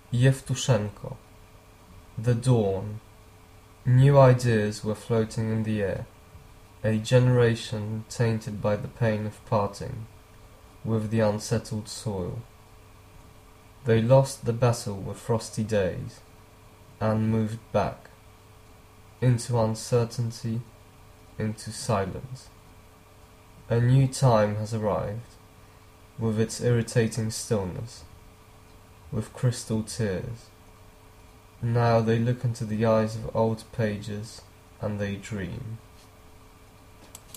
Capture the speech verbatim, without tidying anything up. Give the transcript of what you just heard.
Yevtushenko. The Dawn. New ideas were floating in the air, a generation tainted by the pain of parting with the unsettled soil. They lost the battle with frosty days, and moved back, into uncertainty, into silence. A new time has arrived, with its irritating stillness, with crystal tears. Now they look into the eyes of old pages, and they dream.